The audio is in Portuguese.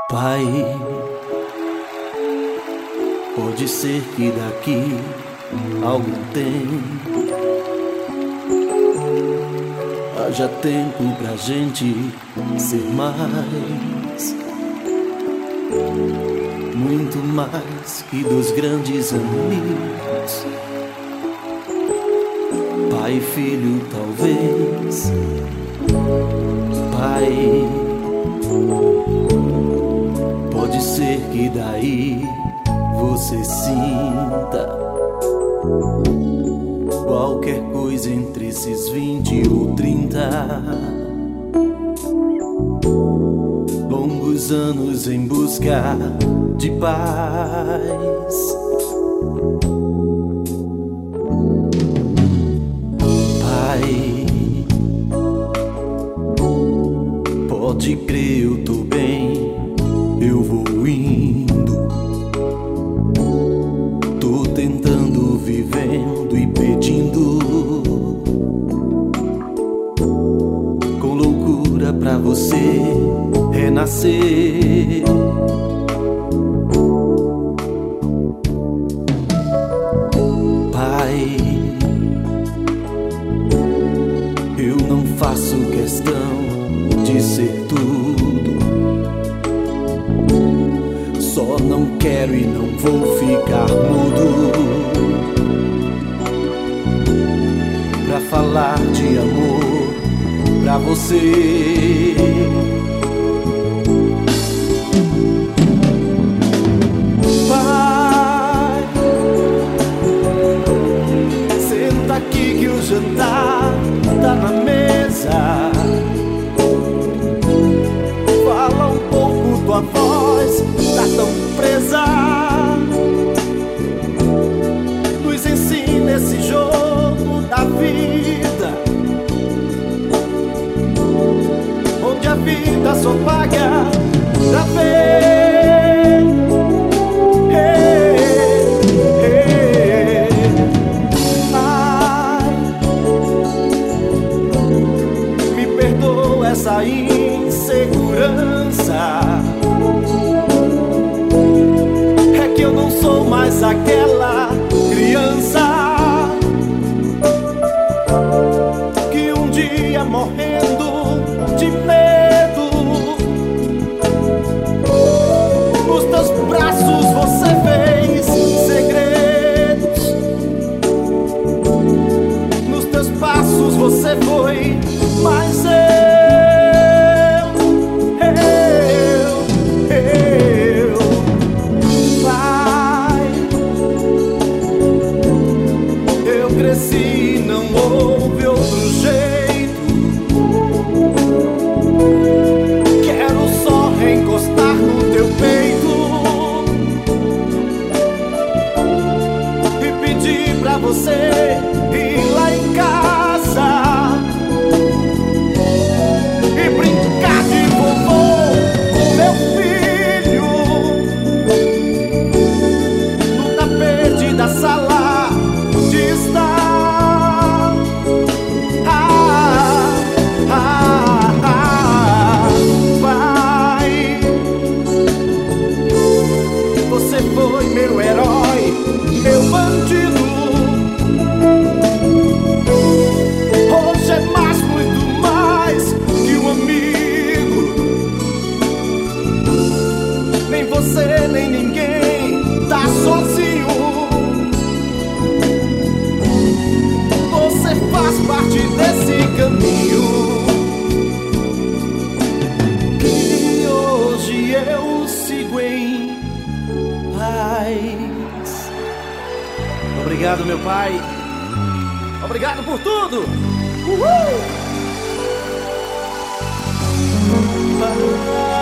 Pai, pode ser que daqui a algum tempo haja tempo pra gente ser mais, muito mais que dos grandes amigos. Pai e filho, talvez. Pai, pode ser que daí você sinta qualquer coisa entre esses 20 ou 30 longos anos em busca de paz. Pai, pode crer, eu tô bem, eu vou indo, tô tentando, vivendo e pedindo com loucura pra você renascer. Pai, eu não faço questão de ser tudo, só não quero e não vou ficar mudo pra falar de amor pra você. Pai, senta aqui que o jantar tá na mesa. Fala um pouco, tua voz tá tão presa. Nos ensina esse jogo da vida, onde a vida só paga pra ver. Ai, me perdoa essa insegurança, é que eu não sou mais aquela criança que um dia morrendo de medo nos teus braços você fez segredos, nos teus passos você foi mais cresci, não houve outro jeito. Quero só reencostar no teu peito e pedir pra você ir lá em casa e brincar de vovô com meu filho no tapete da sala de estar. Pai, você foi meu herói, meu bandido. Hoje é mais, muito mais que um amigo. Nem você, nem ninguém tá sozinho. Você faz parte desse caminho que hoje eu sigo em paz. Obrigado, meu pai. Obrigado por tudo. Uhul! Pai.